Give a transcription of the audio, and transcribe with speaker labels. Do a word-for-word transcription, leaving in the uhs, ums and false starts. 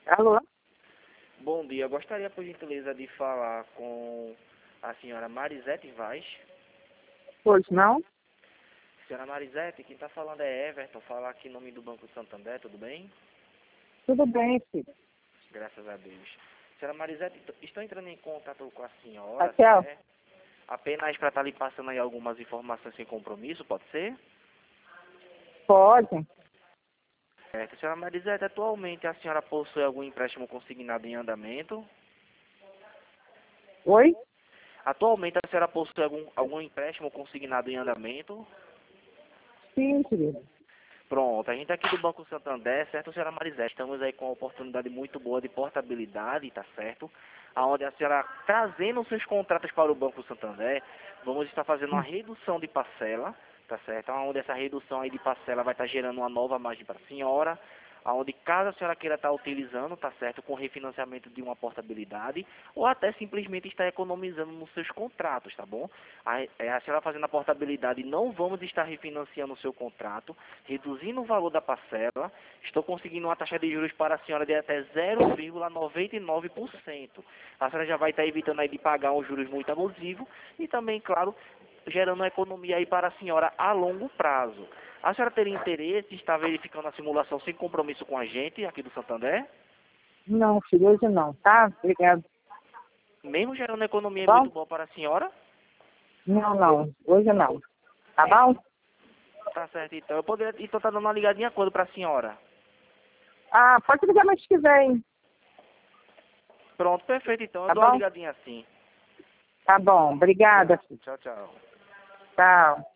Speaker 1: Alô?
Speaker 2: Bom dia, eu gostaria, por gentileza, de falar com a senhora Marisete Vaz.
Speaker 1: Pois não?
Speaker 2: Senhora Marisete, quem está falando é Everton, falar aqui em nome do Banco Santander, tudo bem?
Speaker 1: Tudo bem, filho.
Speaker 2: Graças a Deus. Senhora Marisete, estou entrando em contato com a senhora,
Speaker 1: Raquel,
Speaker 2: certo? Apenas para estar lhe passando aí algumas informações sem compromisso, pode ser?
Speaker 1: pode?
Speaker 2: Certo. Senhora Marisete, atualmente a senhora possui algum empréstimo consignado em andamento?
Speaker 1: Oi?
Speaker 2: Atualmente a senhora possui algum, algum empréstimo consignado em andamento?
Speaker 1: Sim, querido.
Speaker 2: Pronto, a gente aqui do Banco Santander, certo, senhora Marisete, estamos aí com uma oportunidade muito boa de portabilidade, tá certo? Aonde a senhora, trazendo os seus contratos para o Banco Santander, vamos estar fazendo uma redução de parcela, tá certo? Aonde essa redução aí de parcela vai estar gerando uma nova margem para a senhora, aonde caso a senhora queira estar utilizando, tá certo, com refinanciamento de uma portabilidade, ou até simplesmente estar economizando nos seus contratos, tá bom? A, é, a senhora fazendo a portabilidade, não vamos estar refinanciando o seu contrato, reduzindo o valor da parcela, estou conseguindo uma taxa de juros para a senhora de até zero vírgula noventa e nove por cento. A senhora já vai estar evitando aí de pagar um juros muito abusivo e também, claro, gerando uma economia aí para a senhora a longo prazo. A senhora teria interesse em estar verificando a simulação sem compromisso com a gente aqui do Santander?
Speaker 1: Não, filho, hoje não, tá? Obrigado.
Speaker 2: Mesmo gerando uma economia
Speaker 1: Bom?
Speaker 2: muito boa para a senhora?
Speaker 1: Não, não, hoje não. Tá bom?
Speaker 2: Tá certo, então. Eu poderia então estar dando uma ligadinha quando para a senhora?
Speaker 1: Ah, pode ligar mais que vem.
Speaker 2: Pronto, perfeito, então. Eu
Speaker 1: Tá
Speaker 2: dou uma
Speaker 1: bom?
Speaker 2: ligadinha assim.
Speaker 1: Tá bom, obrigada, filho.
Speaker 2: Tchau, tchau.
Speaker 1: Tchau.